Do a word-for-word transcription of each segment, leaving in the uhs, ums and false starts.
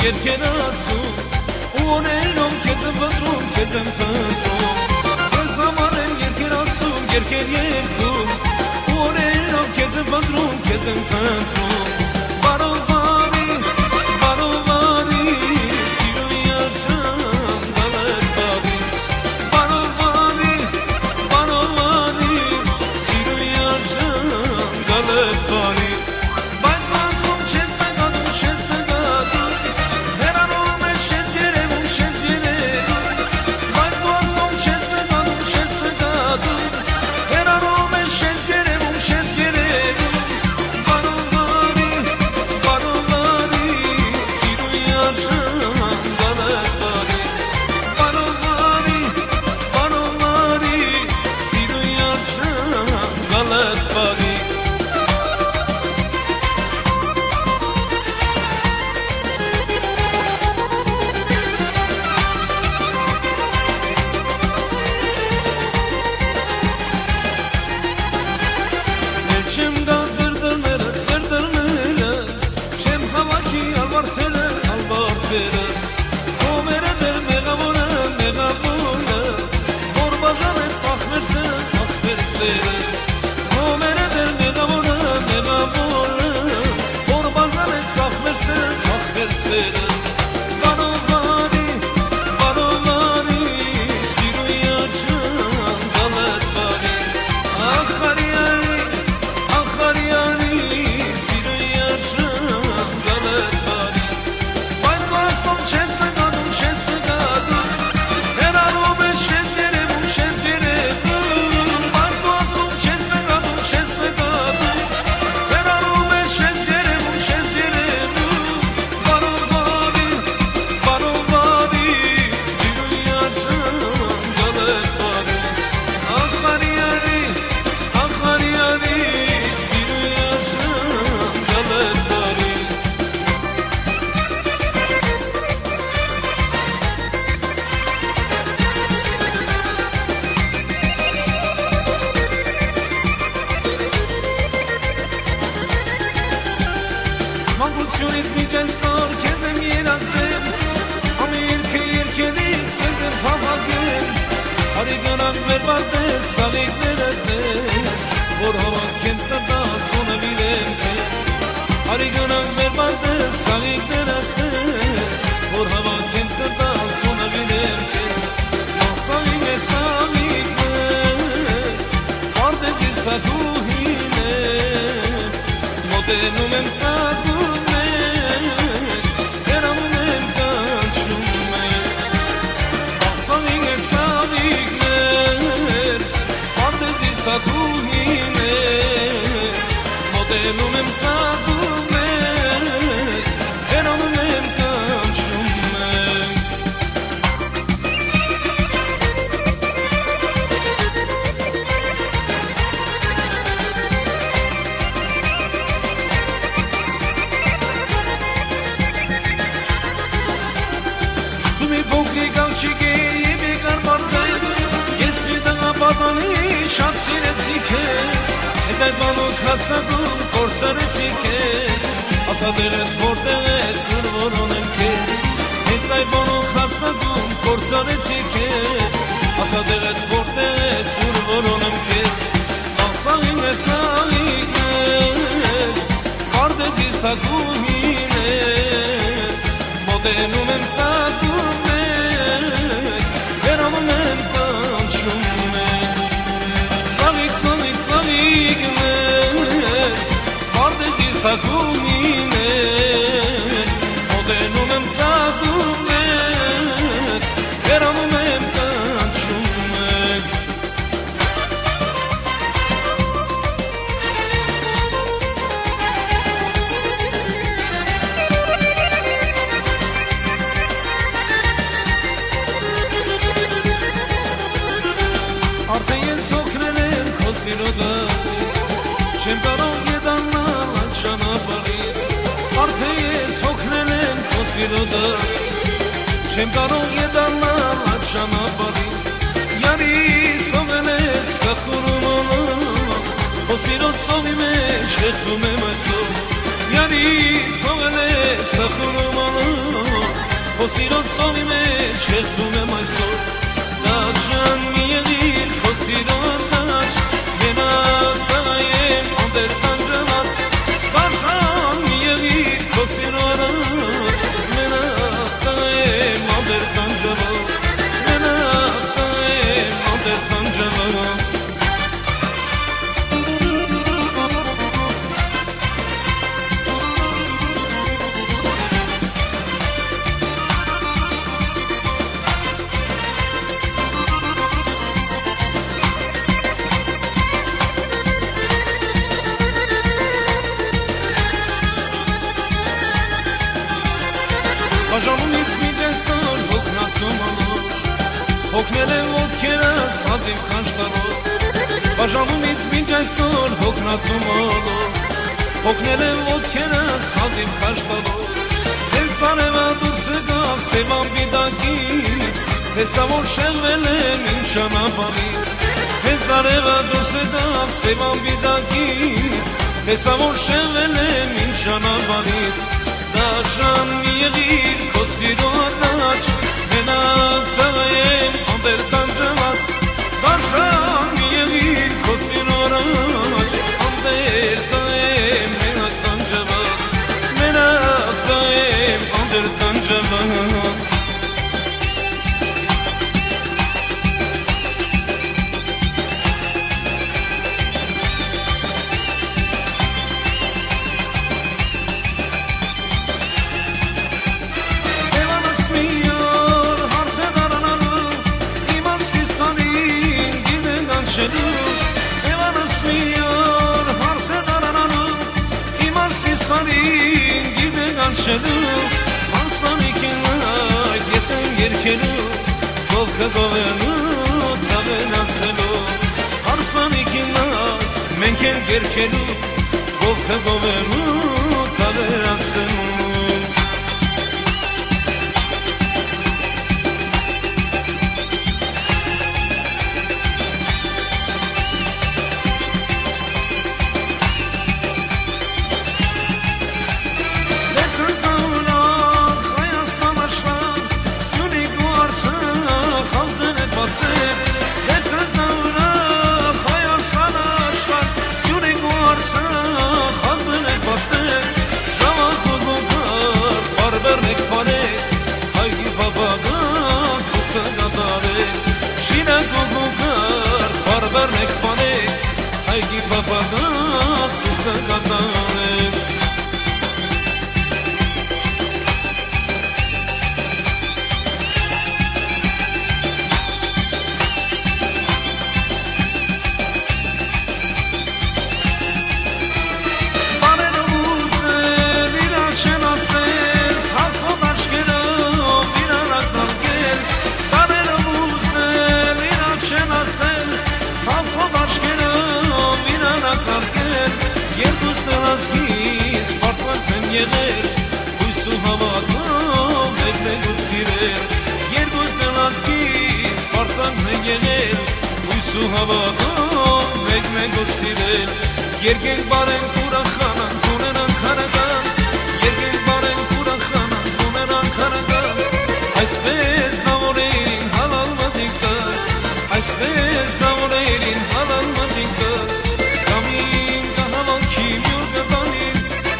երքենասում ու օներում քեզ եմ վտրում, քեզ եմ խնդրում Քեզ համար եմ երքենասում, երքեր երգում ու օներում քեզ եմ վտրում, քեզ եմ խնդրում Բարովարի, բարովարի, սիրուն երջան գալետ բարի Բարովարի, բարովարի, սիրուն երջան գալետ բարի Բայց ասում չես նկատում, չես նկատում Հեռանում ես չես երևում, չես երևում Բայց դու ասում չես նկատում, չես նկատում Հեռանում ես չես երևում, չես երևում Բարովարի, բարովարի, սիրուն երջան գալետ բարի Բարովարի, բարովարի, սիրուն երջան գալետ բարի Չեմ գա ձեր դռները, ձեր դռները Չեմ հավաքի ալվարդերը, ալվարդերը Հոմերը դեր մեղավորը, մեղավորը Որ բաժանեց ախմերսերը, ախմերսերը Հոմերը դեր մեղավորը, մեղավորը Որ բաժանեց ախմերսերը, ախմերսերը Բարովարի, բարովարի, սիրուն երջան գալետ բարի Ախարյանի Ախարյանի, սիրուն երջան գալետ բարի Բայց դու ասում չես նկատում, չես նկատում Հեռանում ես չես երևում, չես երևում Բայց դու ասում չես նկատում, չես նկատում Հեռանում ես չես երևում, չես երևում Բարովարի, բարովարի, սիրուն երջան գալետ բարի Ախարյանի, Ախարյանի, սիրուն երջան գալետ բարի Մանկությունից մի կենսար քեզ եմ երազել Ամիրքը երկերից քեզ եմ հավաքել Արի գնանք մեր բարտես, սաղիկները տես Որ հավաքեմ սրտացունը վիրեմ քեզ Արի գնանք մեր բարտես, սաղիկները տես Որ հավաքեմ սրտացունը վիրեմ քեզ Մաղցաղիկ է ծաղիկներ Բարտեսից թատուհիներ Մոտենում եմ ծագումներ Հեռանում եմ կանչումներ Մաղցաղիկ է ծաղիկներ Բարտեսից թատուհիներ Մոտենում եմ ծագումներ Հեռանում եմ կանչումներ Դու մի փոքրիկ աղջիկ էի և եկար բարձես Ես մի տղա պատանի շատ սիրեցի քեզ Հետ այդ մանուկ հասակում կործարեցի քեզ Ասա դեղդ որտեղ ես ուր որոնեմ քեզ Հետ այդ մանուկ հասակում կործարեցի քեզ Ասա դեղդ որտեղ ես ուր որոնեմ քեզ Աղցաղին է ծաղիկներ Բարտեսից թագուհիներ Մոտենում եմ ծագումներ Հեռանում եմ կանչումներ Ծաղիկ, ծաղիկ, ծաղիկներ Բարտեսից թագուհիներ Մոտենում եմ ծագումներ Հեռանում եմ կանչումներ Արդեն ես օգնել եմ քո սիրո դատից Չեմ կարող ետանալ այդ ճանապարհից Արդեն ես օգնել եմ քո սիրո դատից Չեմ կարող ետանալ այդ ճանապարհից Յանից թողել ես կախորում ոլոր Քո սիրո ծովի մեջ խեղդում եմ այսօր Յանից թողել ես կախորում ոլոր Քո սիրոց ծովի մեջ խեղդվում եմ այսօր Դաջան մի եղիր քո սիրոն դաջ Մենակ տղայեմ անդեր տանջանած Դաջան մի եղիր քո սիրոն դաջ Մենակ տղայեմ անդեր տանջանած Մենակ տղայեմ անդեր տանջանած Բաժանումից մի տեսար հոգնացում ալով Հոգնել եմ ոտքերս հազիվ խանջտալով Բաժանումից մի տեսար հոգնացում ալով Հոգնել եմ ոտքերս հազիվ խանջտալով Հենց արևա դուրս եկավ սևան բիդակից Տեսա որ շեղվել եմ իմ ճանապարհից Հենց արևա դուրս եկավ սևան բիդակից Տեսա որ շեղվել եմ իմ ճանապարհից Դաջան մի եղիր քո սիրոն դաջ Մենակ տղայեմ անդեր տանջանած Դաջան մի եղիր քո սիրոն դաջ Անդեր տղայեմ մենակ տանջանած Մենակ տղայեմ անդեր տանջանած Սևանս մի օր հարս է դարանալու Իմ արսիսանին գիվեն անշելու Անսանիքին այդ ես եմ երկելու Գովքը գովելու տավեն ասելու Արսանիքին այդ մենք են երկելու Գովքը գովելու տավեն ասելու Հույսու հավատով մեկ-մեկ ու սիրել Երկուս դելազգից պարծանք են եղել Հույսու հավատով մեկ-մեկ ու սիրել Երկենք բարենք ուրախանանք ունենանք հարական Երկենք բարենք ուրախանանք ունենանք հարական Այսպես նավորերին հալալ մտիկ տար Այսպես նավորերին հալալ մտիկ տար Կամին կհավաքի մյուր կտանին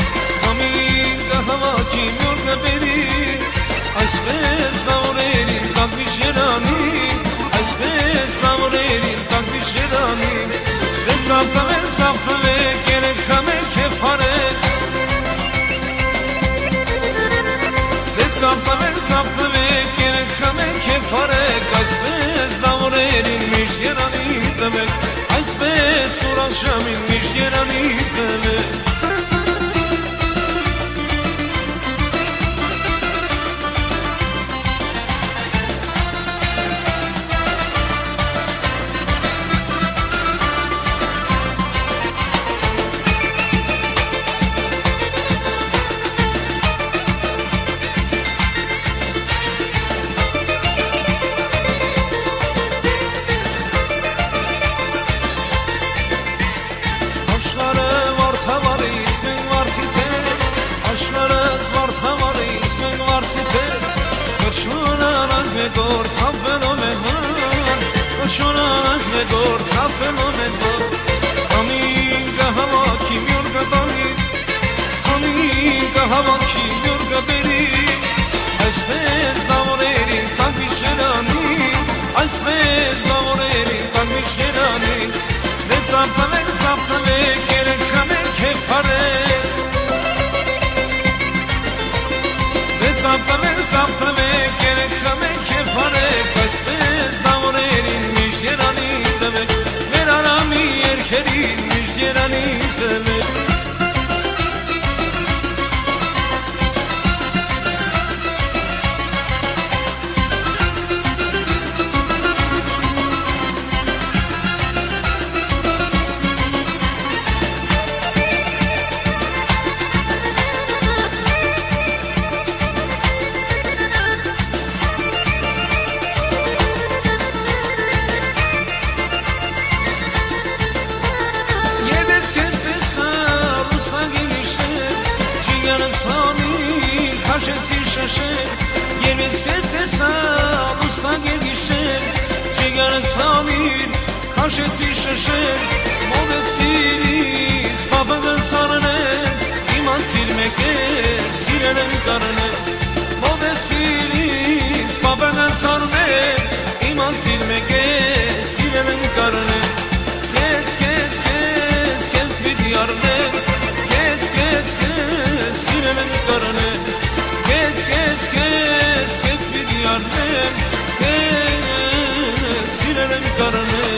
Հավաքի մյուր կբերի Այսպես նավորերին տակ միշերանին Այսպես նավորերին տակ միշերանին Դեն սաղթավեն սաղթավեք երեք խամեք և հարեք Դեն սաղթավեն սաղթավեք երեք խամեք և հարեք Այսպես նավորերին միշերանին տվեք Այսպես ուրախ շամին միշերանին տվեք شورانک مدور کافلو مدور همین که هوا کی میرگا داری همین که هوا کی میرگا بری اسپز داوری تاگیشرانی اسپز داوری تاگیشرانی لزاپله لزاپله گره کمه که پره لزاپله لزاپله گره کمه که پره اسپز داوری میشرانی دم مرانی erkeri müjderani deme Yemiz kestesa ustage gişer Cigar samir kaşesi şaşer Modesiz babadan sarne İman silmeke silenem karne Modesiz babadan sarne İman silmeke silenem karne Kes kes kes kes bir diyarne Kes kes kes silenem karne Kes kes kes kes bir diyarnem Kes silenem karne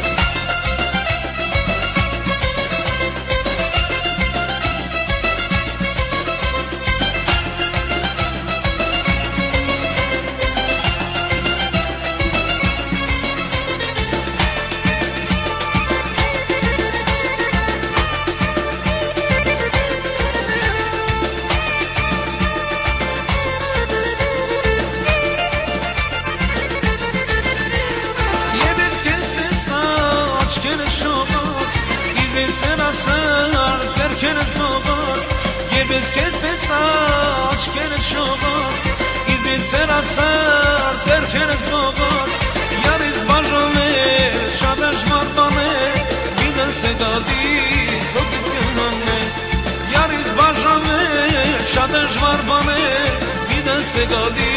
Sar zerkeniz nobat Yerbez keste saç keniz şobat İzdin serat sar zerkeniz nobat Yariz barjame şadarj marbane Miden sedadi sokiz kızanne Yariz barjame şadarj marbane Miden sedadi